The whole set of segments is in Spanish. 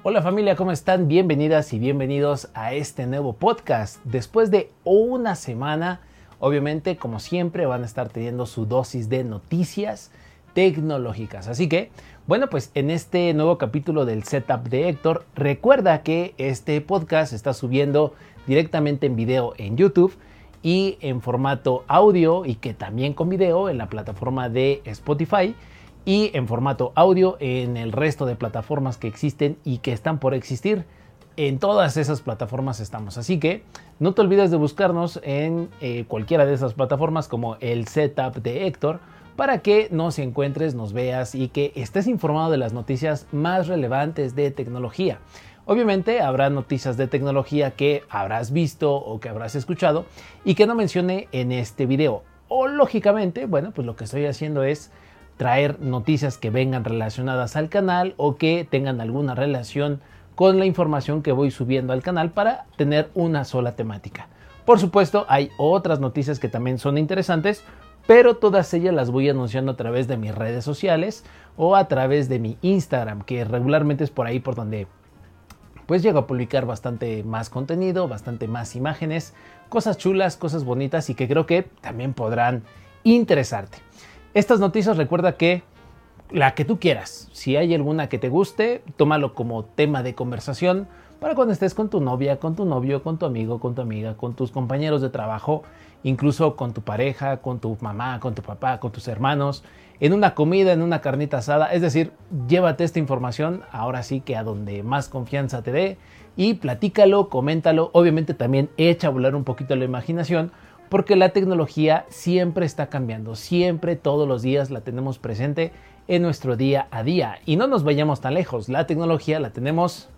Hola familia, ¿cómo están? Bienvenidas y bienvenidos a este nuevo podcast. Después de una semana, obviamente, como siempre, van a estar teniendo su dosis de noticias tecnológicas. Así que, bueno, pues en este nuevo capítulo del Setup de Héctor, recuerda que este podcast se está subiendo directamente en video en YouTube y en formato audio y que también con video en la plataforma de Spotify y en formato audio en el resto de plataformas que existen y que están por existir. En todas esas plataformas estamos, así que no te olvides de buscarnos en cualquiera de esas plataformas como el Setup de Héctor para que nos encuentres, nos veas y que estés informado de las noticias más relevantes de tecnología. Obviamente habrá noticias de tecnología que habrás visto o que habrás escuchado y que no mencione en este video. O lógicamente, bueno, pues lo que estoy haciendo es traer noticias que vengan relacionadas al canal o que tengan alguna relación con la información que voy subiendo al canal para tener una sola temática. Por supuesto, hay otras noticias que también son interesantes, pero todas ellas las voy anunciando a través de mis redes sociales o a través de mi Instagram, que regularmente es por ahí por donde pues llego a publicar bastante más contenido, bastante más imágenes, cosas chulas, cosas bonitas y que creo que también podrán interesarte. Estas noticias recuerda que la que tú quieras, si hay alguna que te guste, tómalo como tema de conversación para cuando estés con tu novia, con tu novio, con tu amigo, con tu amiga, con tus compañeros de trabajo, incluso con tu pareja, con tu mamá, con tu papá, con tus hermanos, en una comida, en una carnita asada. Es decir, llévate esta información ahora sí que a donde más confianza te dé y platícalo, coméntalo. Obviamente también echa a volar un poquito la imaginación, porque la tecnología siempre está cambiando, siempre, todos los días la tenemos presente en nuestro día a día. Y no nos vayamos tan lejos, la tecnología la tenemos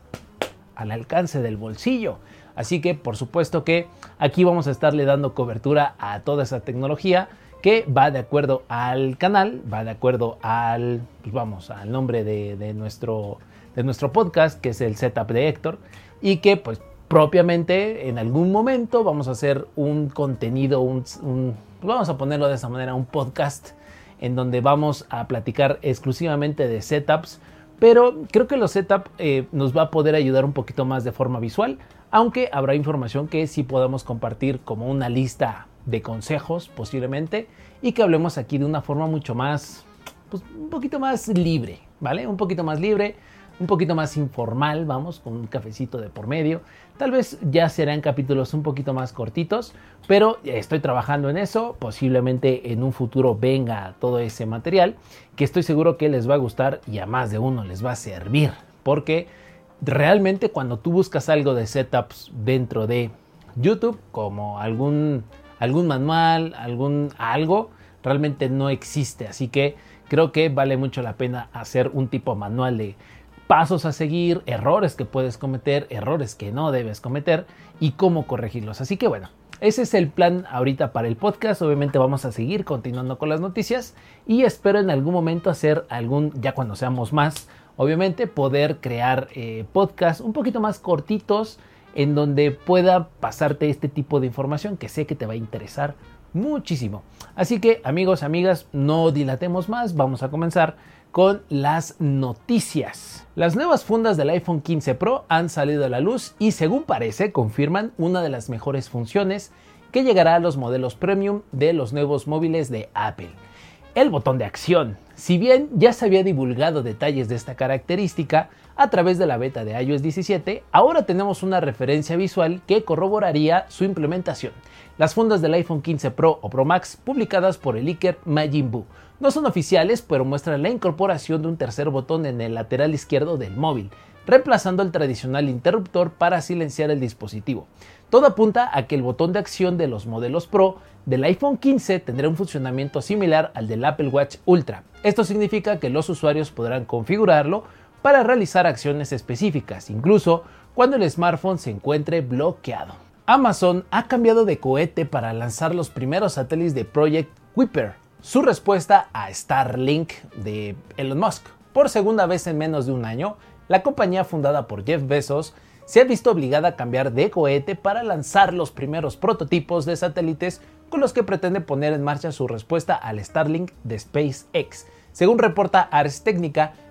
al alcance del bolsillo. Así que por supuesto que aquí vamos a estarle dando cobertura a toda esa tecnología que va de acuerdo al canal, va de acuerdo al, pues vamos, al nombre de nuestro podcast, que es el Setup de Héctor, y que pues propiamente en algún momento vamos a hacer un contenido, vamos a ponerlo de esa manera, un podcast en donde vamos a platicar exclusivamente de setups, pero creo que los setups nos va a poder ayudar un poquito más de forma visual, aunque habrá información que sí podamos compartir como una lista de consejos posiblemente y que hablemos aquí de una forma mucho más, pues un poquito más libre, ¿vale? Un poquito más libre, un poquito más informal, vamos, con un cafecito de por medio. Tal vez ya serán capítulos un poquito más cortitos, pero estoy trabajando en eso. Posiblemente en un futuro venga todo ese material que estoy seguro que les va a gustar y a más de uno les va a servir. Porque realmente cuando tú buscas algo de setups dentro de YouTube, como algún manual, algo, realmente no existe. Así que creo que vale mucho la pena hacer un tipo manual de pasos a seguir, errores que puedes cometer, errores que no debes cometer y cómo corregirlos. Así que bueno, ese es el plan ahorita para el podcast. Obviamente vamos a seguir continuando con las noticias y espero en algún momento hacer ya cuando seamos más, obviamente poder crear podcasts un poquito más cortitos en donde pueda pasarte este tipo de información que sé que te va a interesar muchísimo. Así que amigos, amigas, no dilatemos más, vamos a comenzar con las noticias. Las nuevas fundas del iPhone 15 Pro han salido a la luz y según parece confirman una de las mejores funciones que llegará a los modelos premium de los nuevos móviles de Apple. El botón de acción. Si bien ya se había divulgado detalles de esta característica a través de la beta de iOS 17, ahora tenemos una referencia visual que corroboraría su implementación. Las fundas del iPhone 15 Pro o Pro Max publicadas por el leaker Majin Buu no son oficiales, pero muestran la incorporación de un tercer botón en el lateral izquierdo del móvil, reemplazando el tradicional interruptor para silenciar el dispositivo. Todo apunta a que el botón de acción de los modelos Pro del iPhone 15 tendrá un funcionamiento similar al del Apple Watch Ultra. Esto significa que los usuarios podrán configurarlo para realizar acciones específicas, incluso cuando el smartphone se encuentre bloqueado. Amazon ha cambiado de cohete para lanzar los primeros satélites de Project Kuiper, su respuesta a Starlink de Elon Musk. Por segunda vez en menos de un año, la compañía fundada por Jeff Bezos se ha visto obligada a cambiar de cohete para lanzar los primeros prototipos de satélites con los que pretende poner en marcha su respuesta al Starlink de SpaceX. Según reporta Ars Technica,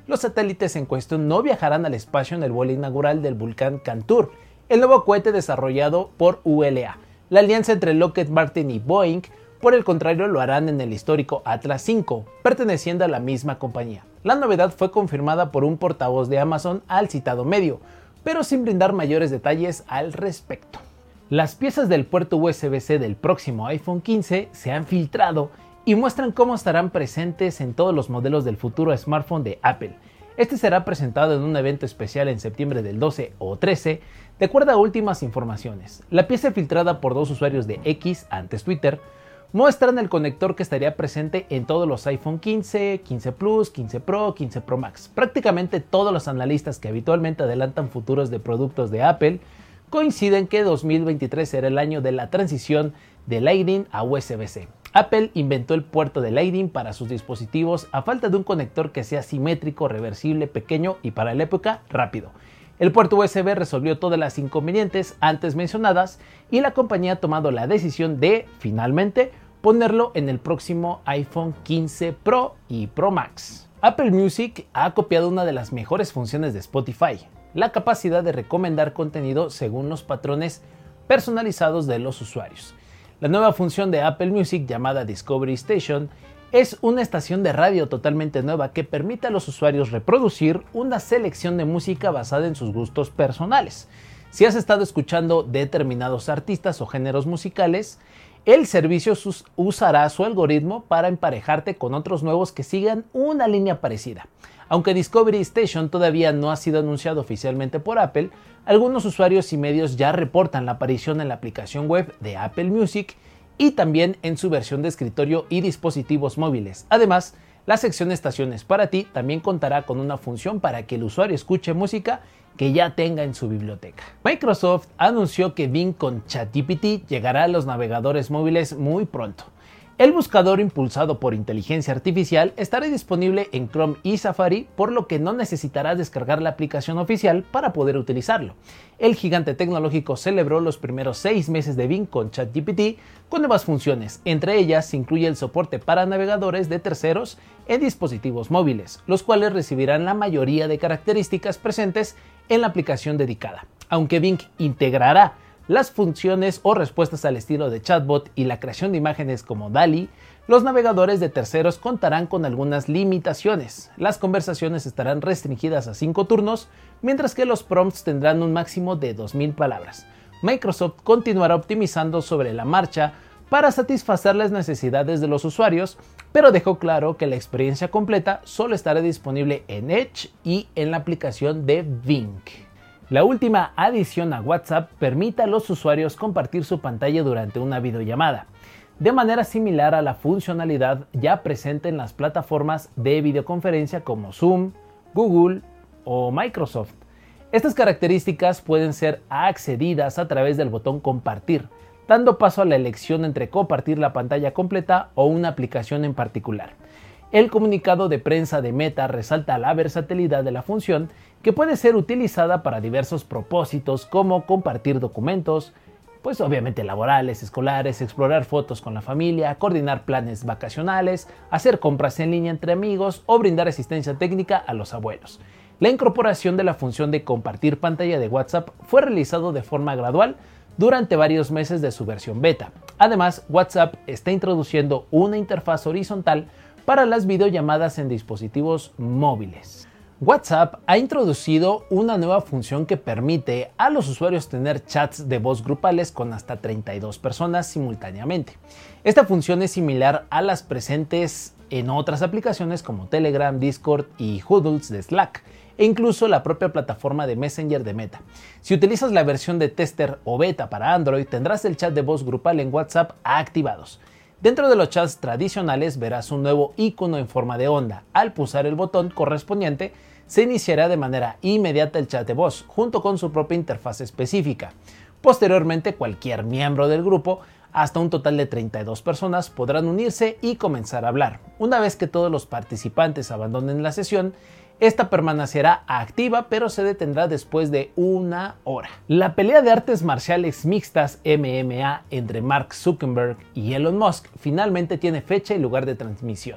los satélites en cuestión no viajarán al espacio en el vuelo inaugural del Vulcan Cantur, el nuevo cohete desarrollado por ULA. La alianza entre Lockheed Martin y Boeing, por el contrario, lo harán en el histórico Atlas V, perteneciendo a la misma compañía. La novedad fue confirmada por un portavoz de Amazon al citado medio, pero sin brindar mayores detalles al respecto. Las piezas del puerto USB-C del próximo iPhone 15 se han filtrado y muestran cómo estarán presentes en todos los modelos del futuro smartphone de Apple. Este será presentado en un evento especial en septiembre del 12 o 13, de acuerdo a últimas informaciones. La pieza filtrada por dos usuarios de X, antes Twitter, muestran el conector que estaría presente en todos los iPhone 15, 15 Plus, 15 Pro, 15 Pro Max. Prácticamente todos los analistas que habitualmente adelantan futuros de productos de Apple coinciden que 2023 será el año de la transición de Lightning a USB-C. Apple inventó el puerto de Lightning para sus dispositivos a falta de un conector que sea simétrico, reversible, pequeño y para la época rápido. El puerto USB resolvió todas las inconvenientes antes mencionadas y la compañía ha tomado la decisión de, finalmente, ponerlo en el próximo iPhone 15 Pro y Pro Max. Apple Music ha copiado una de las mejores funciones de Spotify, la capacidad de recomendar contenido según los patrones personalizados de los usuarios. La nueva función de Apple Music, llamada Discovery Station, es una estación de radio totalmente nueva que permite a los usuarios reproducir una selección de música basada en sus gustos personales. Si has estado escuchando determinados artistas o géneros musicales, el servicio usará su algoritmo para emparejarte con otros nuevos que sigan una línea parecida. Aunque Discovery Station todavía no ha sido anunciado oficialmente por Apple, algunos usuarios y medios ya reportan la aparición en la aplicación web de Apple Music y también en su versión de escritorio y dispositivos móviles. Además, la sección Estaciones para ti también contará con una función para que el usuario escuche música que ya tenga en su biblioteca. Microsoft anunció que Bing con ChatGPT llegará a los navegadores móviles muy pronto. El buscador impulsado por inteligencia artificial estará disponible en Chrome y Safari, por lo que no necesitarás descargar la aplicación oficial para poder utilizarlo. El gigante tecnológico celebró los primeros 6 meses de Bing con ChatGPT con nuevas funciones. Entre ellas se incluye el soporte para navegadores de terceros en dispositivos móviles, los cuales recibirán la mayoría de características presentes en la aplicación dedicada. Aunque Bing integrará las funciones o respuestas al estilo de chatbot y la creación de imágenes como DALL-E, los navegadores de terceros contarán con algunas limitaciones. Las conversaciones estarán restringidas a 5 turnos, mientras que los prompts tendrán un máximo de 2000 palabras. Microsoft continuará optimizando sobre la marcha para satisfacer las necesidades de los usuarios, pero dejó claro que la experiencia completa solo estará disponible en Edge y en la aplicación de Bing. La última adición a WhatsApp permite a los usuarios compartir su pantalla durante una videollamada, de manera similar a la funcionalidad ya presente en las plataformas de videoconferencia como Zoom, Google o Microsoft. Estas características pueden ser accedidas a través del botón Compartir, dando paso a la elección entre compartir la pantalla completa o una aplicación en particular. El comunicado de prensa de Meta resalta la versatilidad de la función, que puede ser utilizada para diversos propósitos como compartir documentos, pues obviamente laborales, escolares, explorar fotos con la familia, coordinar planes vacacionales, hacer compras en línea entre amigos o brindar asistencia técnica a los abuelos. La incorporación de la función de compartir pantalla de WhatsApp fue realizado de forma gradual durante varios meses de su versión beta. Además, WhatsApp está introduciendo una interfaz horizontal para las videollamadas en dispositivos móviles. WhatsApp ha introducido una nueva función que permite a los usuarios tener chats de voz grupales con hasta 32 personas simultáneamente. Esta función es similar a las presentes en otras aplicaciones como Telegram, Discord y Huddles de Slack, e incluso la propia plataforma de Messenger de Meta. Si utilizas la versión de tester o beta para Android, tendrás el chat de voz grupal en WhatsApp activados. Dentro de los chats tradicionales verás un nuevo icono en forma de onda. Al pulsar el botón correspondiente, se iniciará de manera inmediata el chat de voz, junto con su propia interfaz específica. Posteriormente, cualquier miembro del grupo, hasta un total de 32 personas, podrán unirse y comenzar a hablar. Una vez que todos los participantes abandonen la sesión, esta permanecerá activa, pero se detendrá después de 1 hora. La pelea de artes marciales mixtas MMA entre Mark Zuckerberg y Elon Musk finalmente tiene fecha y lugar de transmisión.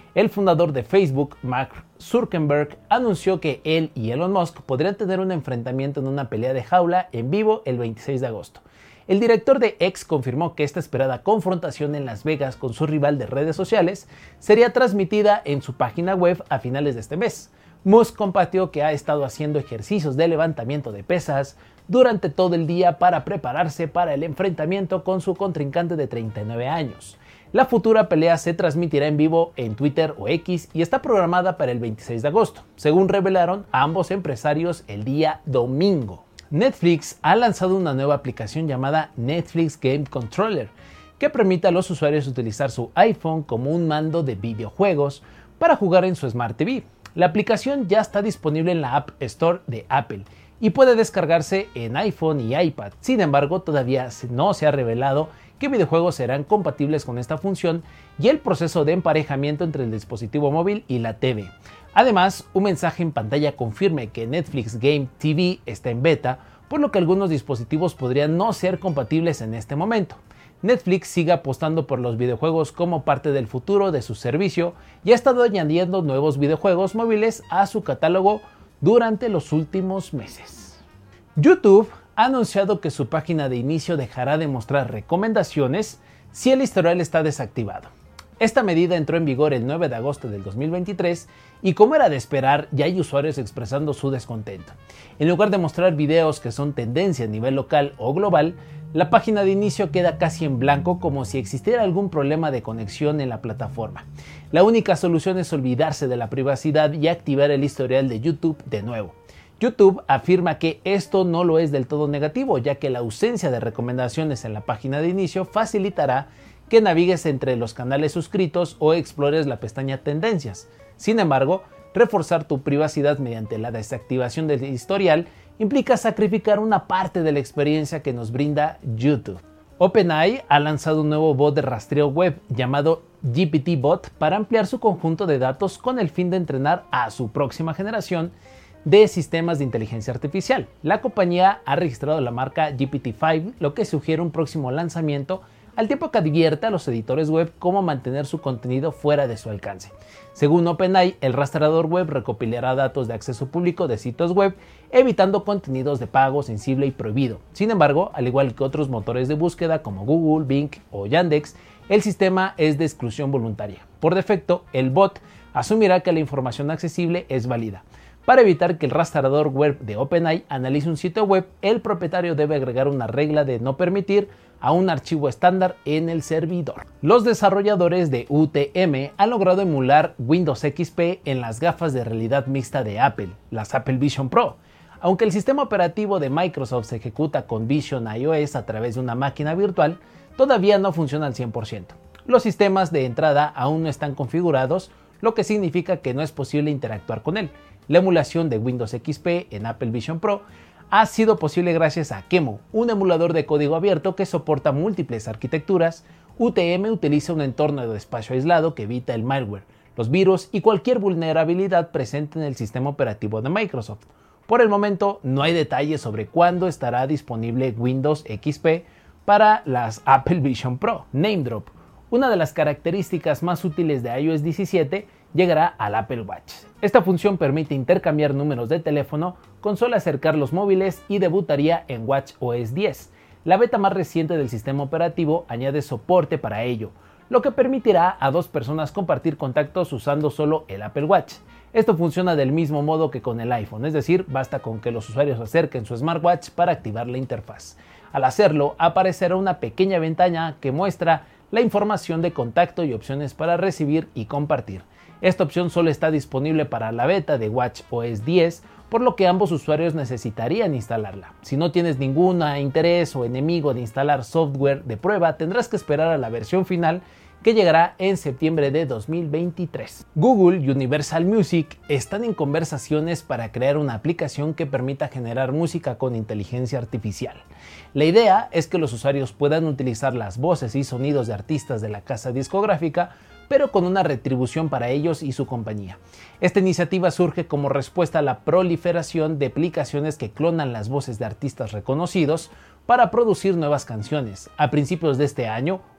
El fundador de Facebook, Mark Zuckerberg, anunció que él y Elon Musk podrían tener un enfrentamiento en una pelea de jaula en vivo el 26 de agosto. El director de X confirmó que esta esperada confrontación en Las Vegas con su rival de redes sociales sería transmitida en su página web a finales de este mes. Musk compartió que ha estado haciendo ejercicios de levantamiento de pesas durante todo el día para prepararse para el enfrentamiento con su contrincante de 39 años. La futura pelea se transmitirá en vivo en Twitter o X y está programada para el 26 de agosto, según revelaron ambos empresarios el día domingo. Netflix ha lanzado una nueva aplicación llamada Netflix Game Controller, que permite a los usuarios utilizar su iPhone como un mando de videojuegos para jugar en su Smart TV. La aplicación ya está disponible en la App Store de Apple y puede descargarse en iPhone y iPad. Sin embargo, todavía no se ha revelado qué videojuegos serán compatibles con esta función y el proceso de emparejamiento entre el dispositivo móvil y la TV. Además, un mensaje en pantalla confirma que Netflix Game TV está en beta, por lo que algunos dispositivos podrían no ser compatibles en este momento. Netflix sigue apostando por los videojuegos como parte del futuro de su servicio y ha estado añadiendo nuevos videojuegos móviles a su catálogo durante los últimos meses. YouTube ha anunciado que su página de inicio dejará de mostrar recomendaciones si el historial está desactivado. Esta medida entró en vigor el 9 de agosto del 2023 y, como era de esperar, ya hay usuarios expresando su descontento. En lugar de mostrar videos que son tendencia a nivel local o global, la página de inicio queda casi en blanco, como si existiera algún problema de conexión en la plataforma. La única solución es olvidarse de la privacidad y activar el historial de YouTube de nuevo. YouTube afirma que esto no lo es del todo negativo, ya que la ausencia de recomendaciones en la página de inicio facilitará que navigues entre los canales suscritos o explores la pestaña Tendencias. Sin embargo, reforzar tu privacidad mediante la desactivación del historial implica sacrificar una parte de la experiencia que nos brinda YouTube. OpenAI ha lanzado un nuevo bot de rastreo web llamado GPT-Bot para ampliar su conjunto de datos con el fin de entrenar a su próxima generación de sistemas de inteligencia artificial. La compañía ha registrado la marca GPT-5, lo que sugiere un próximo lanzamiento, al tiempo que advierte a los editores web cómo mantener su contenido fuera de su alcance. Según OpenAI, el rastreador web recopilará datos de acceso público de sitios web, evitando contenidos de pago, sensible y prohibido. Sin embargo, al igual que otros motores de búsqueda como Google, Bing o Yandex, el sistema es de exclusión voluntaria. Por defecto, el bot asumirá que la información accesible es válida. Para evitar que el rastreador web de OpenAI analice un sitio web, el propietario debe agregar una regla de no permitir a un archivo estándar en el servidor. Los desarrolladores de UTM han logrado emular Windows XP en las gafas de realidad mixta de Apple, las Apple Vision Pro. Aunque el sistema operativo de Microsoft se ejecuta con Vision iOS a través de una máquina virtual, todavía no funciona al 100%. Los sistemas de entrada aún no están configurados, lo que significa que no es posible interactuar con él. La emulación de Windows XP en Apple Vision Pro ha sido posible gracias a Qemu, un emulador de código abierto que soporta múltiples arquitecturas. UTM utiliza un entorno de espacio aislado que evita el malware, los virus y cualquier vulnerabilidad presente en el sistema operativo de Microsoft. Por el momento no hay detalles sobre cuándo estará disponible Windows XP para las Apple Vision Pro. Name Drop, una de las características más útiles de iOS 17, llegará al Apple Watch. Esta función permite intercambiar números de teléfono con solo acercar los móviles y debutaría en watchOS 10. La beta más reciente del sistema operativo añade soporte para ello, lo que permitirá a dos personas compartir contactos usando solo el Apple Watch. Esto funciona del mismo modo que con el iPhone, es decir, basta con que los usuarios acerquen su smartwatch para activar la interfaz. Al hacerlo, aparecerá una pequeña ventana que muestra la información de contacto y opciones para recibir y compartir. Esta opción solo está disponible para la beta de watchOS 10, por lo que ambos usuarios necesitarían instalarla. Si no tienes ningún interés o enemigo de instalar software de prueba, tendrás que esperar a la versión final, que llegará en septiembre de 2023. Google y Universal Music están en conversaciones para crear una aplicación que permita generar música con inteligencia artificial. La idea es que los usuarios puedan utilizar las voces y sonidos de artistas de la casa discográfica, pero con una retribución para ellos y su compañía. Esta iniciativa surge como respuesta a la proliferación de aplicaciones que clonan las voces de artistas reconocidos para producir nuevas canciones. A principios de este año,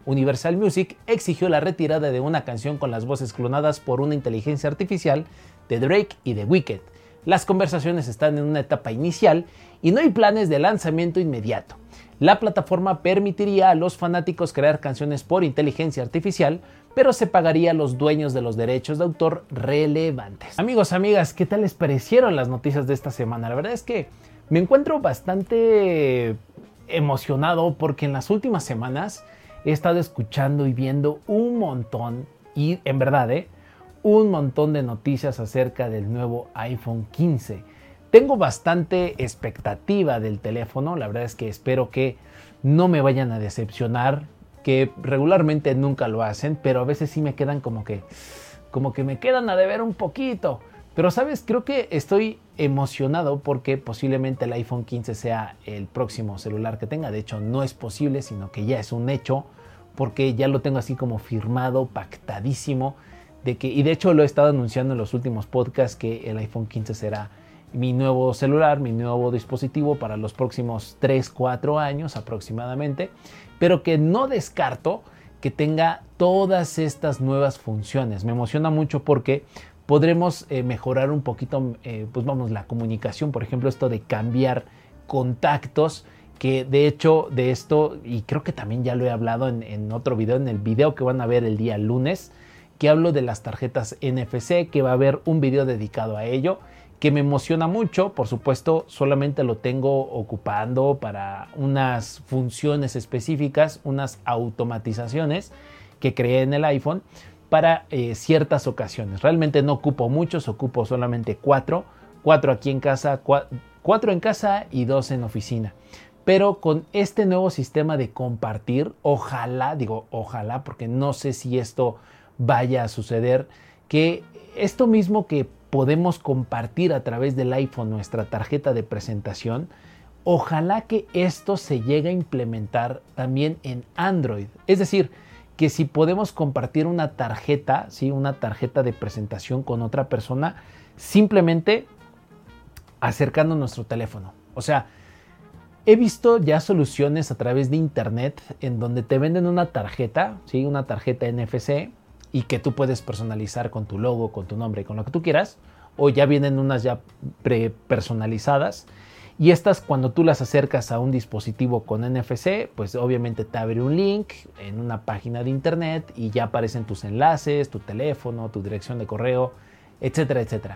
Universal Music exigió la retirada de una canción con las voces clonadas por una inteligencia artificial de Drake y The Weeknd. Las conversaciones están en una etapa inicial y no hay planes de lanzamiento inmediato. La plataforma permitiría a los fanáticos crear canciones por inteligencia artificial, pero se pagaría a los dueños de los derechos de autor relevantes. Amigos, amigas, ¿qué tal les parecieron las noticias de esta semana? La verdad es que me encuentro bastante emocionado porque en las últimas semanas he estado escuchando y viendo un montón, y en verdad, un montón de noticias acerca del nuevo iPhone 15. Tengo bastante expectativa del teléfono, la verdad es que espero que no me vayan a decepcionar, que regularmente nunca lo hacen, pero a veces sí me quedan como que me quedan a deber un poquito. Pero sabes, creo que estoy emocionado porque posiblemente el iPhone 15 sea el próximo celular que tenga. De hecho, no es posible, sino que ya es un hecho, porque ya lo tengo así como firmado, pactadísimo, y de hecho lo he estado anunciando en los últimos podcasts que el iPhone 15 será mi nuevo celular, mi nuevo dispositivo para los próximos 3-4 años aproximadamente, pero que no descarto que tenga todas estas nuevas funciones. Me emociona mucho porque podremos mejorar un poquito, la comunicación, por ejemplo, esto de cambiar contactos, que de hecho de esto, y creo que también ya lo he hablado en otro video, en el video que van a ver el día lunes, que hablo de las tarjetas NFC, que va a haber un video dedicado a ello, que me emociona mucho. Por supuesto, solamente lo tengo ocupando para unas funciones específicas, unas automatizaciones que creé en el iPhone para ciertas ocasiones. Realmente no ocupo muchos, ocupo solamente 4 aquí en casa, 4 en casa y 2 en oficina. Pero con este nuevo sistema de compartir, ojalá porque no sé si esto vaya a suceder, que esto mismo que podemos compartir a través del iPhone, nuestra tarjeta de presentación, ojalá que esto se llegue a implementar también en Android. Es decir, que si podemos compartir una tarjeta, ¿sí? Una tarjeta de presentación con otra persona, simplemente acercando nuestro teléfono. O sea, he visto ya soluciones a través de internet en donde te venden una tarjeta, ¿sí? Una tarjeta NFC, y que tú puedes personalizar con tu logo, con tu nombre, con lo que tú quieras, o ya vienen unas ya prepersonalizadas, y estas cuando tú las acercas a un dispositivo con NFC, pues obviamente te abre un link en una página de internet y ya aparecen tus enlaces, tu teléfono, tu dirección de correo, etcétera, etcétera.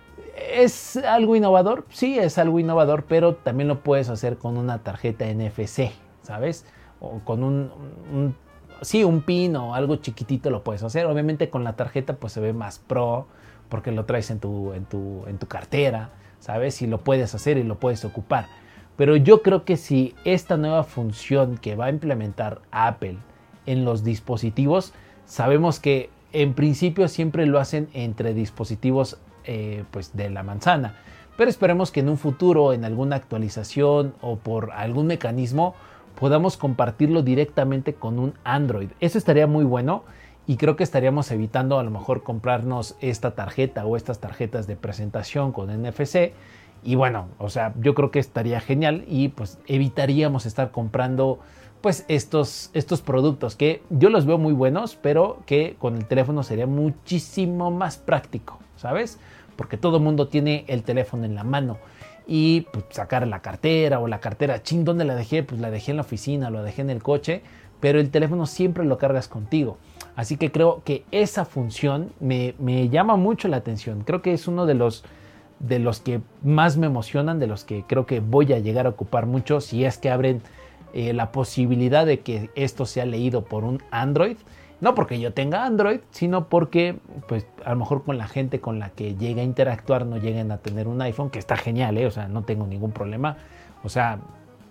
¿Es algo innovador? Sí, es algo innovador, pero también lo puedes hacer con una tarjeta NFC, ¿sabes? O con un PIN o algo chiquitito lo puedes hacer. Obviamente con la tarjeta pues se ve más pro porque lo traes en tu cartera, ¿sabes? Y lo puedes hacer y lo puedes ocupar. Pero yo creo que si esta nueva función que va a implementar Apple en los dispositivos, sabemos que en principio siempre lo hacen entre dispositivos pues de la manzana. Pero esperemos que en un futuro, en alguna actualización o por algún mecanismo, podamos compartirlo directamente con un Android. Eso estaría muy bueno y creo que estaríamos evitando a lo mejor comprarnos esta tarjeta o estas tarjetas de presentación con NFC. Y bueno, o sea, yo creo que estaría genial y pues evitaríamos estar comprando pues estos productos que yo los veo muy buenos, pero que con el teléfono sería muchísimo más práctico, ¿sabes? Porque todo el mundo tiene el teléfono en la mano. Y pues, sacar la cartera ¿dónde la dejé? Pues la dejé en la oficina, lo dejé en el coche, pero el teléfono siempre lo cargas contigo. Así que creo que esa función me llama mucho la atención. Creo que es uno de los que más me emocionan, de los que creo que voy a llegar a ocupar mucho si es que abren la posibilidad de que esto sea leído por un Android. No porque yo tenga Android, sino porque pues a lo mejor con la gente con la que llegue a interactuar no lleguen a tener un iPhone, que está genial, o sea, no tengo ningún problema. O sea,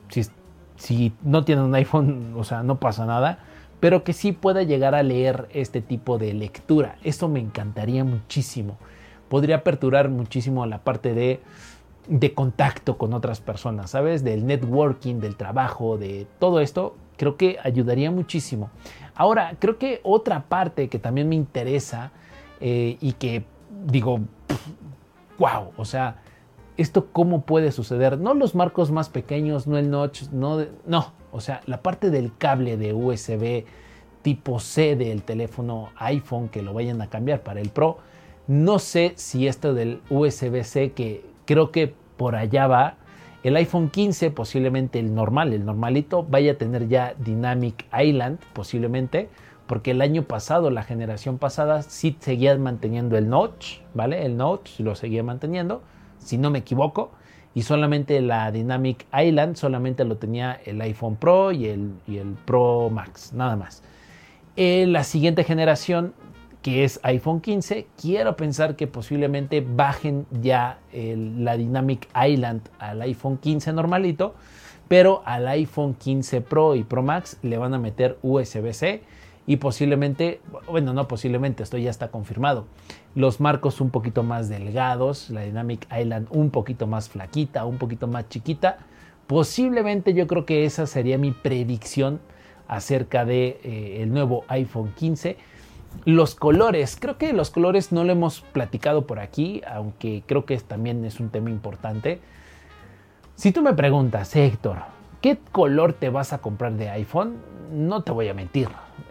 si no tienen un iPhone, o sea, no pasa nada, pero que sí pueda llegar a leer este tipo de lectura. Eso me encantaría muchísimo. Podría aperturar muchísimo la parte de contacto con otras personas, ¿sabes? Del networking, del trabajo, de todo esto. Creo que ayudaría muchísimo. Ahora, creo que otra parte que también me interesa y que digo, wow, o sea, ¿esto cómo puede suceder? No los marcos más pequeños, no el notch, no, o sea, la parte del cable de USB tipo C del teléfono iPhone que lo vayan a cambiar para el Pro. No sé si esto del USB-C, que creo que por allá va, el iPhone 15, posiblemente el normalito, vaya a tener ya Dynamic Island, posiblemente, porque el año pasado, la generación pasada, sí seguían manteniendo el notch, ¿vale? El notch lo seguía manteniendo, si no me equivoco, y solamente la Dynamic Island solamente lo tenía el iPhone Pro y el Pro Max, nada más. La siguiente generación, que es iPhone 15, quiero pensar que posiblemente bajen ya la Dynamic Island al iPhone 15 normalito, pero al iPhone 15 Pro y Pro Max le van a meter USB-C y posiblemente, bueno, no posiblemente, esto ya está confirmado, los marcos un poquito más delgados, la Dynamic Island un poquito más flaquita, un poquito más chiquita. Posiblemente yo creo que esa sería mi predicción acerca de el nuevo iPhone 15. Los colores, creo que los colores no lo hemos platicado por aquí, aunque creo que también es un tema importante. Si tú me preguntas, Héctor, ¿qué color te vas a comprar de iPhone? No te voy a mentir.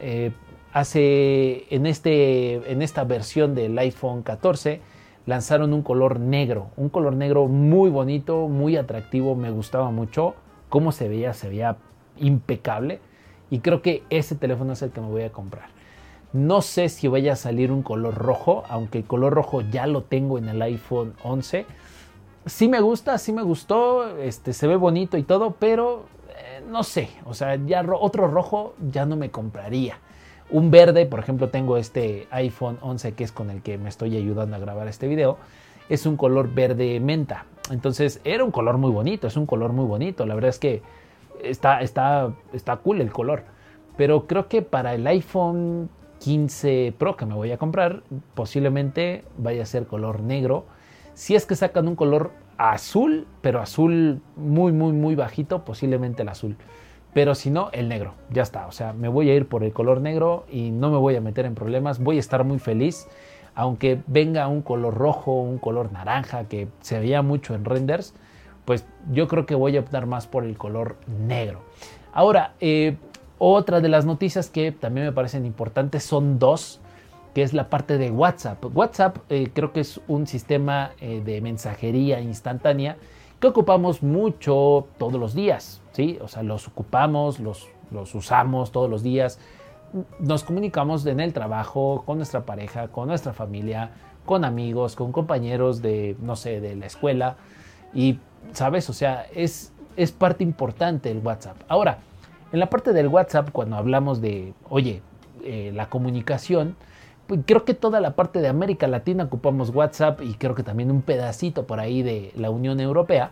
En esta versión del iPhone 14 lanzaron un color negro muy bonito, muy atractivo, me gustaba mucho cómo se veía impecable y creo que ese teléfono es el que me voy a comprar. No sé si vaya a salir un color rojo, aunque el color rojo ya lo tengo en el iPhone 11. Sí me gusta, sí me gustó, se ve bonito y todo, pero no sé, o sea, ya otro rojo ya no me compraría. Un verde, por ejemplo, tengo este iPhone 11 que es con el que me estoy ayudando a grabar este video, es un color verde menta. Entonces era un color muy bonito, es un color muy bonito, la verdad es que está cool el color. Pero creo que para el iPhone 15 Pro que me voy a comprar, posiblemente vaya a ser color negro. Si es que sacan un color azul, pero azul muy bajito, posiblemente el azul. Pero si no, el negro, ya está. O sea, me voy a ir por el color negro y no me voy a meter en problemas. Voy a estar muy feliz, aunque venga un color rojo, un color naranja, que se veía mucho en renders, pues yo creo que voy a optar más por el color negro. Ahora, otra de las noticias que también me parecen importantes son dos, que es la parte de WhatsApp. WhatsApp creo que es un sistema de mensajería instantánea que ocupamos mucho todos los días, ¿sí? O sea, los ocupamos, los usamos todos los días. Nos comunicamos en el trabajo, con nuestra pareja, con nuestra familia, con amigos, con compañeros de, no sé, de la escuela. Y, ¿sabes? O sea, es parte importante el WhatsApp. Ahora, en la parte del WhatsApp, cuando hablamos de, la comunicación, pues creo que toda la parte de América Latina ocupamos WhatsApp y creo que también un pedacito por ahí de la Unión Europea.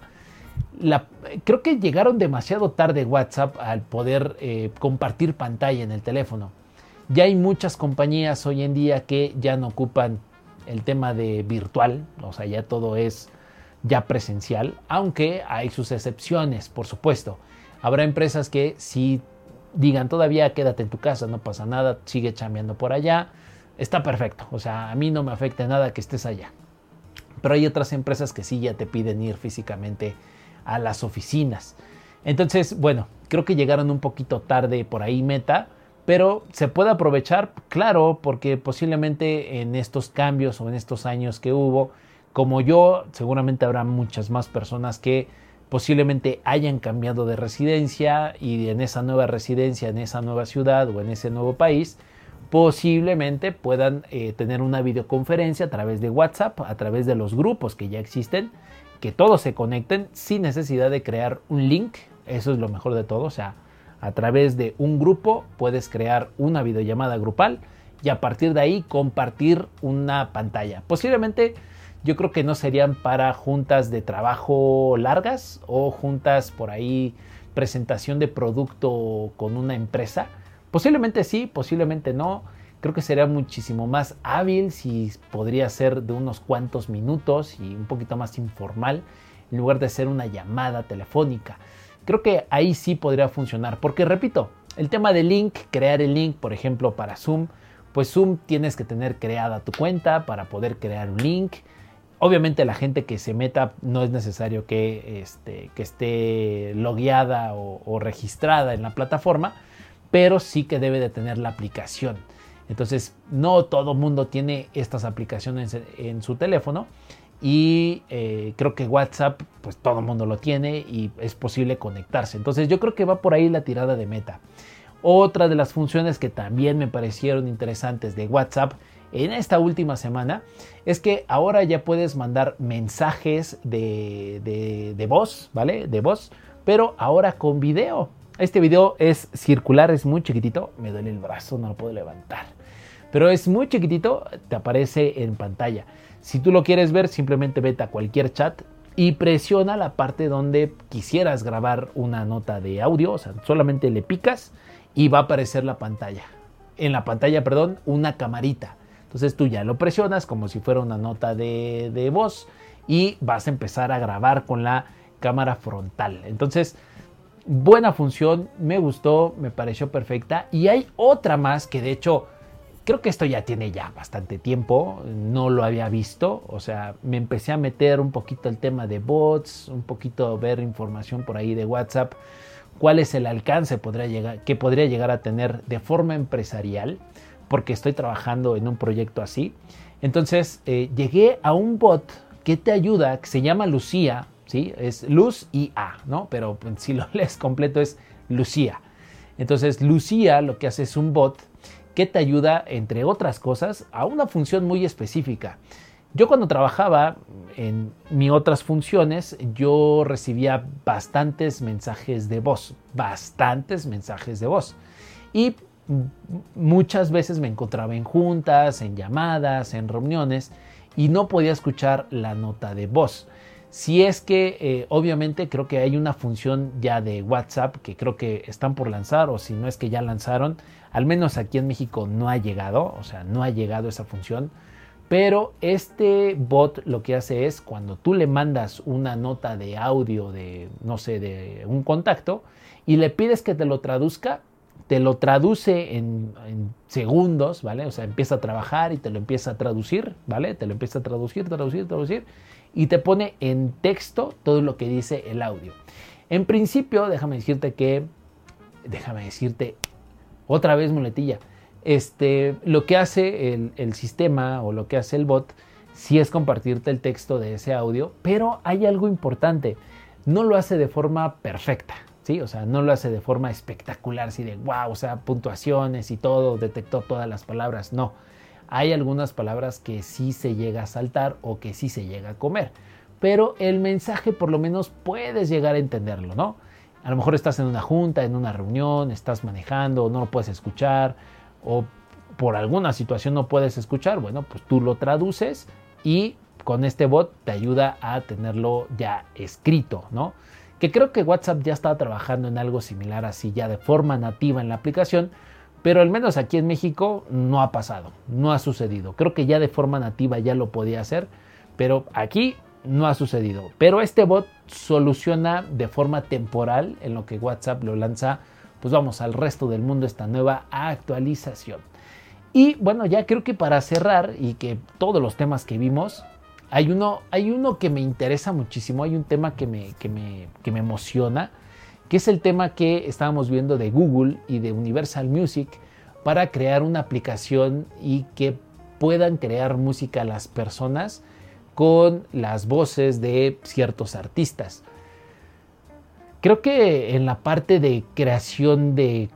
Creo que llegaron demasiado tarde WhatsApp al poder compartir pantalla en el teléfono. Ya hay muchas compañías hoy en día que ya no ocupan el tema de virtual, o sea, ya todo es ya presencial, aunque hay sus excepciones, por supuesto. Habrá empresas que sí digan todavía quédate en tu casa, no pasa nada, sigue chambeando por allá. Está perfecto, o sea, a mí no me afecta nada que estés allá. Pero hay otras empresas que sí ya te piden ir físicamente a las oficinas. Entonces, bueno, creo que llegaron un poquito tarde por ahí Meta, pero se puede aprovechar, claro, porque posiblemente en estos cambios o en estos años que hubo, como yo, seguramente habrá muchas más personas que posiblemente hayan cambiado de residencia y en esa nueva residencia, en esa nueva ciudad o en ese nuevo país, posiblemente puedan tener una videoconferencia a través de WhatsApp, a través de los grupos que ya existen, que todos se conecten sin necesidad de crear un link. Eso es lo mejor de todo, o sea, a través de un grupo puedes crear una videollamada grupal y a partir de ahí compartir una pantalla. Posiblemente yo creo que no serían para juntas de trabajo largas o juntas por ahí, presentación de producto con una empresa. Posiblemente sí, posiblemente no. Creo que sería muchísimo más hábil si podría ser de unos cuantos minutos y un poquito más informal en lugar de ser una llamada telefónica. Creo que ahí sí podría funcionar porque, repito, el tema del link, crear el link, por ejemplo, para Zoom, pues Zoom tienes que tener creada tu cuenta para poder crear un link. Obviamente la gente que se meta no es necesario que esté logueada o registrada en la plataforma, pero sí que debe de tener la aplicación. Entonces, no todo mundo tiene estas aplicaciones en su teléfono y creo que WhatsApp, pues todo mundo lo tiene y es posible conectarse. Entonces, yo creo que va por ahí la tirada de Meta. Otra de las funciones que también me parecieron interesantes de WhatsApp en esta última semana es que ahora ya puedes mandar mensajes de voz, ¿vale? De voz, pero ahora con video. Este video es circular, es muy chiquitito. Me duele el brazo, no lo puedo levantar. Pero es muy chiquitito, te aparece en pantalla. Si tú lo quieres ver, simplemente vete a cualquier chat y presiona la parte donde quisieras grabar una nota de audio. O sea, solamente le picas y va a aparecer la pantalla. En la pantalla, perdón, una camarita. Entonces tú ya lo presionas como si fuera una nota de voz y vas a empezar a grabar con la cámara frontal. Entonces, buena función, me gustó, me pareció perfecta. Y hay otra más que de hecho, creo que esto ya tiene ya bastante tiempo, no lo había visto. O sea, me empecé a meter un poquito el tema de bots, un poquito ver información por ahí de WhatsApp. ¿Cuál es el alcance que podría llegar a tener de forma empresarial? Porque estoy trabajando en un proyecto así. Entonces llegué a un bot que te ayuda, que se llama Lucía, ¿sí? Es Luz y A, ¿no? Pero si lo lees completo es Lucía. Entonces Lucía lo que hace es un bot que te ayuda, entre otras cosas, a una función muy específica. Yo cuando trabajaba en mis otras funciones, yo recibía bastantes mensajes de voz. Y muchas veces me encontraba en juntas, en llamadas, en reuniones y no podía escuchar la nota de voz. Si es que obviamente creo que hay una función ya de WhatsApp que creo que están por lanzar, o si no es que ya lanzaron, al menos aquí en México no ha llegado, o sea, no ha llegado esa función. Pero este bot lo que hace es cuando tú le mandas una nota de audio de, no sé, de un contacto y le pides que te lo traduzca, te lo traduce en segundos, ¿vale? O sea, empieza a trabajar y te lo empieza a traducir, ¿vale? Te lo empieza a traducir y te pone en texto todo lo que dice el audio. En principio, déjame decirte, otra vez muletilla, lo que hace el sistema o lo que hace el bot sí es compartirte el texto de ese audio, pero hay algo importante, no lo hace de forma perfecta. ¿Sí? O sea, no lo hace de forma espectacular, así de wow, o sea, puntuaciones y todo, detectó todas las palabras. No, hay algunas palabras que sí se llega a saltar o que sí se llega a comer, pero el mensaje por lo menos puedes llegar a entenderlo, ¿no? A lo mejor estás en una junta, en una reunión, estás manejando, no lo puedes escuchar o por alguna situación no puedes escuchar, bueno, pues tú lo traduces y con este bot te ayuda a tenerlo ya escrito, ¿no? Que creo que WhatsApp ya estaba trabajando en algo similar así ya de forma nativa en la aplicación, pero al menos aquí en México no ha pasado, no ha sucedido. Creo que ya de forma nativa ya lo podía hacer, pero aquí no ha sucedido. Pero este bot soluciona de forma temporal en lo que WhatsApp lo lanza, pues vamos, al resto del mundo esta nueva actualización. Y bueno, ya creo que para cerrar y que todos los temas que vimos, hay uno que me interesa muchísimo, hay un tema que me emociona, que es el tema que estábamos viendo de Google y de Universal Music para crear una aplicación y que puedan crear música las personas con las voces de ciertos artistas. Creo que en la parte de creación de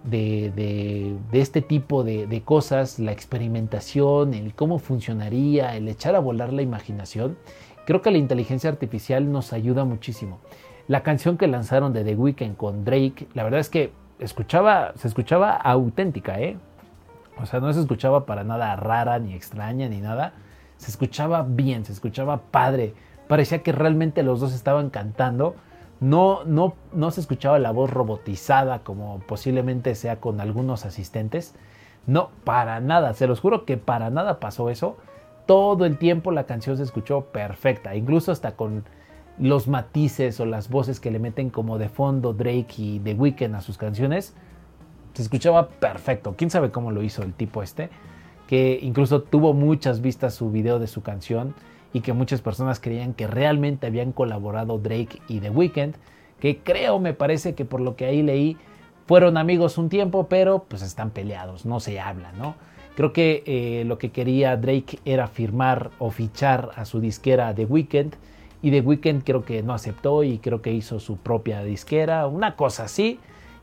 este tipo de cosas, la experimentación, el cómo funcionaría, el echar a volar la imaginación, creo que la inteligencia artificial nos ayuda muchísimo. La canción que lanzaron de The Weeknd con Drake, la verdad es que se escuchaba auténtica, ¿eh? O sea, no se escuchaba para nada rara, ni extraña, ni nada. Se escuchaba bien, se escuchaba padre. Parecía que realmente los dos estaban cantando. No se escuchaba la voz robotizada como posiblemente sea con algunos asistentes. No, para nada, se los juro que para nada pasó eso. Todo el tiempo la canción se escuchó perfecta, incluso hasta con los matices o las voces que le meten como de fondo Drake y The Weeknd a sus canciones. Se escuchaba perfecto. ¿Quién sabe cómo lo hizo el tipo que incluso tuvo muchas vistas su video de su canción y que muchas personas creían que realmente habían colaborado Drake y The Weeknd, que me parece que por lo que ahí leí, fueron amigos un tiempo, pero pues están peleados, no se hablan, ¿no? Creo que lo que quería Drake era firmar o fichar a su disquera The Weeknd, y The Weeknd creo que no aceptó y creo que hizo su propia disquera, una cosa así,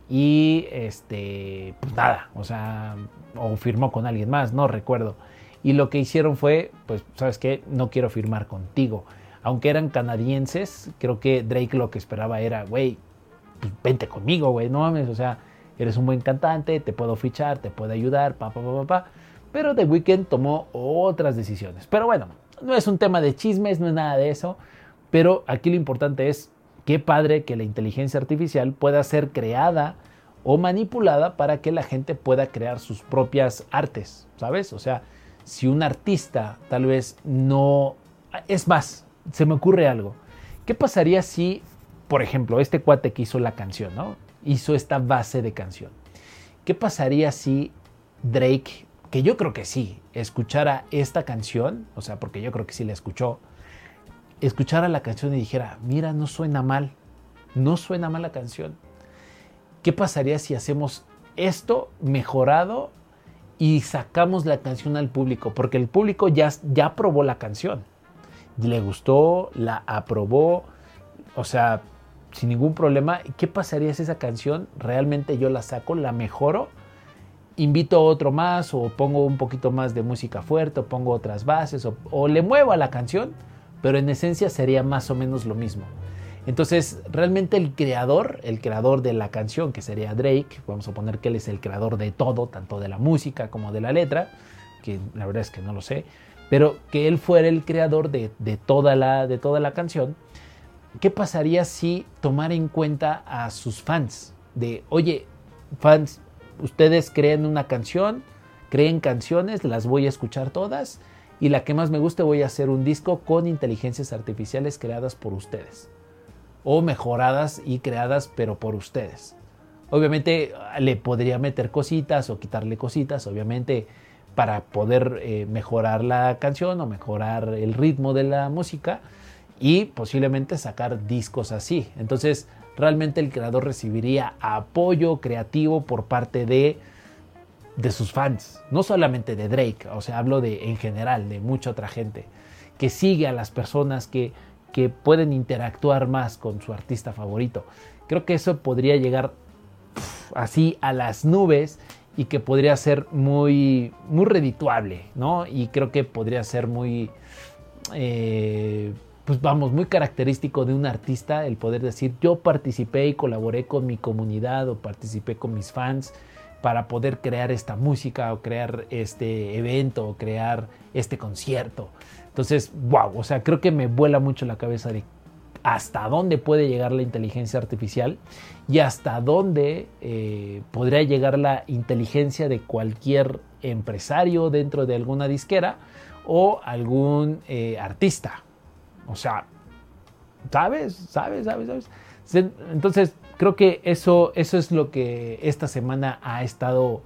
y pues nada, o sea, o firmó con alguien más, no recuerdo. Y lo que hicieron fue, pues, ¿sabes qué? No quiero firmar contigo. Aunque eran canadienses, creo que Drake lo que esperaba era, güey, pues vente conmigo, güey, no mames, o sea, eres un buen cantante, te puedo fichar, te puedo ayudar, pa. Pero The Weeknd tomó otras decisiones. Pero bueno, no es un tema de chismes, no es nada de eso. Pero aquí lo importante es, qué padre que la inteligencia artificial pueda ser creada o manipulada para que la gente pueda crear sus propias artes, ¿sabes? O sea, si un artista tal vez no... Es más, se me ocurre algo. ¿Qué pasaría si, por ejemplo, este cuate que hizo la canción, ¿no? Hizo esta base de canción. ¿Qué pasaría si Drake, que yo creo que sí, escuchara esta canción, o sea, porque yo creo que sí la escuchara la canción y dijera, mira, no suena mal la canción? ¿Qué pasaría si hacemos esto mejorado y sacamos la canción al público? Porque el público ya aprobó la canción, le gustó, la aprobó, o sea, sin ningún problema. ¿Qué pasaría si esa canción realmente yo la saco, la mejoro, invito a otro más, o pongo un poquito más de música fuerte, o pongo otras bases, o le muevo a la canción, pero en esencia sería más o menos lo mismo? Entonces, realmente el creador de la canción, que sería Drake, vamos a poner que él es el creador de todo, tanto de la música como de la letra, que la verdad es que no lo sé, pero que él fuera el creador de toda la canción. ¿Qué pasaría si tomara en cuenta a sus fans? De, oye, fans, ustedes creen una canción, creen canciones, las voy a escuchar todas, y la que más me guste voy a hacer un disco con inteligencias artificiales creadas por ustedes, o mejoradas y creadas pero por ustedes. Obviamente le podría meter cositas o quitarle cositas, obviamente, para poder mejorar la canción o mejorar el ritmo de la música, y posiblemente sacar discos así. Entonces realmente el creador recibiría apoyo creativo por parte de sus fans, no solamente de Drake, o sea, hablo en general, de mucha otra gente que sigue a las personas que pueden interactuar más con su artista favorito. Creo que eso podría llegar así a las nubes, y que podría ser muy redituable, ¿no? Y creo que podría ser muy, muy característico de un artista el poder decir, yo participé y colaboré con mi comunidad, o participé con mis fans para poder crear esta música, o crear este evento, o crear este concierto. Entonces, wow, o sea, creo que me vuela mucho la cabeza de hasta dónde puede llegar la inteligencia artificial, y hasta dónde podría llegar la inteligencia de cualquier empresario dentro de alguna disquera o algún artista. O sea, ¿sabes? Entonces, creo que eso es lo que esta semana ha estado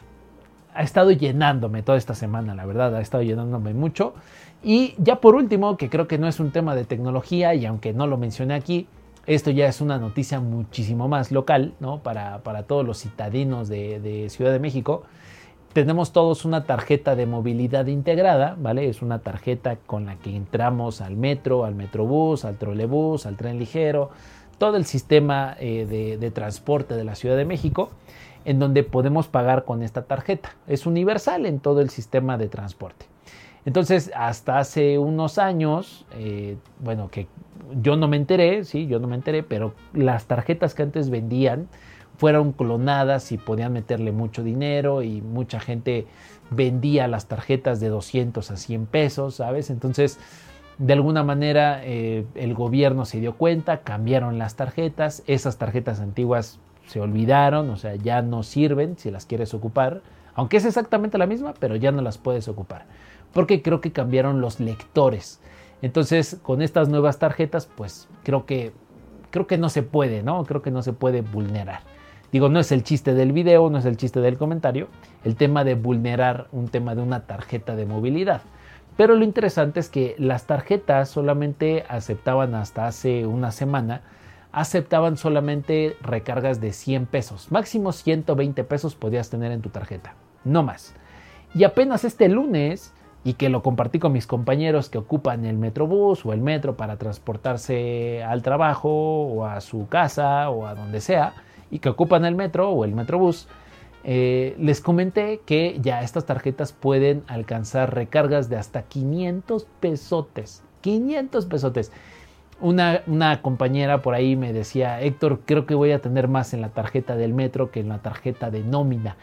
llenándome, toda esta semana, la verdad, ha estado llenándome mucho. Y ya por último, que creo que no es un tema de tecnología, y aunque no lo mencioné aquí, esto ya es una noticia muchísimo más local, ¿no? Para todos los citadinos de Ciudad de México. Tenemos todos una tarjeta de movilidad integrada, ¿vale? Es una tarjeta con la que entramos al metro, al metrobús, al trolebús, al tren ligero, todo el sistema de transporte de la Ciudad de México, en donde podemos pagar con esta tarjeta. Es universal en todo el sistema de transporte. Entonces, hasta hace unos años, que yo no me enteré, pero las tarjetas que antes vendían fueron clonadas y podían meterle mucho dinero, y mucha gente vendía las tarjetas de 200 a 100 pesos, ¿sabes? Entonces, de alguna manera, el gobierno se dio cuenta, cambiaron las tarjetas, esas tarjetas antiguas se olvidaron, o sea, ya no sirven si las quieres ocupar, aunque es exactamente la misma, pero ya no las puedes ocupar, porque creo que cambiaron los lectores. Entonces, con estas nuevas tarjetas, pues creo que no se puede, ¿no? Creo que no se puede vulnerar. Digo, no es el chiste del video, no es el chiste del comentario, el tema de vulnerar un tema de una tarjeta de movilidad. Pero lo interesante es que las tarjetas solamente aceptaban hasta hace una semana aceptaban solamente recargas de 100 pesos. Máximo 120 pesos podías tener en tu tarjeta, no más. Y apenas este lunes, y que lo compartí con mis compañeros que ocupan el Metrobús o el metro para transportarse al trabajo o a su casa o a donde sea, y que ocupan el metro o el Metrobús, les comenté que ya estas tarjetas pueden alcanzar recargas de hasta 500 pesotes. 500 pesotes. Una compañera por ahí me decía, Héctor, creo que voy a tener más en la tarjeta del metro que en la tarjeta de nómina.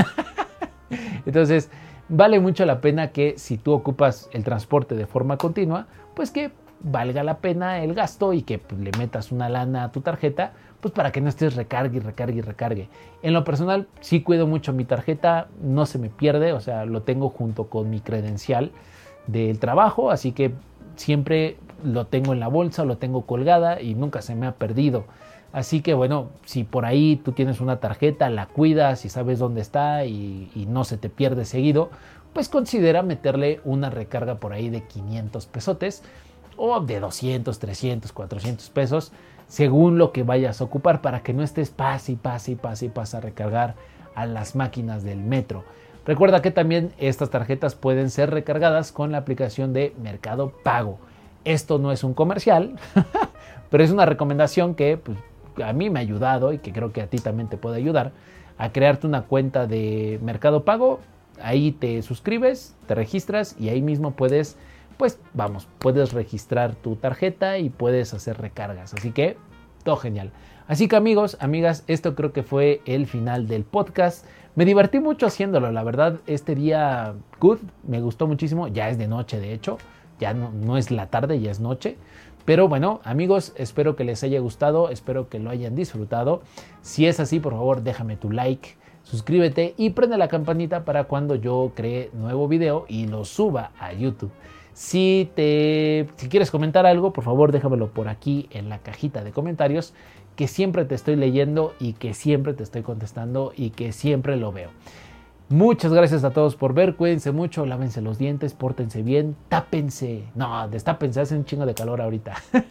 Entonces, vale mucho la pena que si tú ocupas el transporte de forma continua, pues que valga la pena el gasto y que pues, le metas una lana a tu tarjeta, pues para que no estés recargue y recargue y recargue. En lo personal, sí cuido mucho mi tarjeta, no se me pierde, o sea, lo tengo junto con mi credencial del trabajo, así que siempre lo tengo en la bolsa, lo tengo colgada y nunca se me ha perdido. Así que bueno, si por ahí tú tienes una tarjeta, la cuidas y sabes dónde está y no se te pierde seguido, pues considera meterle una recarga por ahí de 500 pesotes o de 200, 300, 400 pesos, según lo que vayas a ocupar, para que no estés pase y pase a recargar a las máquinas del metro. Recuerda que también estas tarjetas pueden ser recargadas con la aplicación de Mercado Pago. Esto no es un comercial, pero es una recomendación que pues, a mí me ha ayudado y que creo que a ti también te puede ayudar a crearte una cuenta de Mercado Pago. Ahí te suscribes, te registras y ahí mismo puedes registrar tu tarjeta y puedes hacer recargas. Así que todo genial. Así que amigos, amigas, esto creo que fue el final del podcast. Me divertí mucho haciéndolo, la verdad, este día good, me gustó muchísimo. Ya es de noche, de hecho, ya no es la tarde, ya es noche. Pero bueno, amigos, espero que les haya gustado, espero que lo hayan disfrutado. Si es así, por favor, déjame tu like, suscríbete y prende la campanita para cuando yo cree nuevo video y lo suba a YouTube. Si quieres comentar algo, por favor, déjamelo por aquí en la cajita de comentarios, que siempre te estoy leyendo y que siempre te estoy contestando y que siempre lo veo. Muchas gracias a todos por ver, cuídense mucho, lávense los dientes, pórtense bien, tápense. No, destápense, hace un chingo de calor ahorita.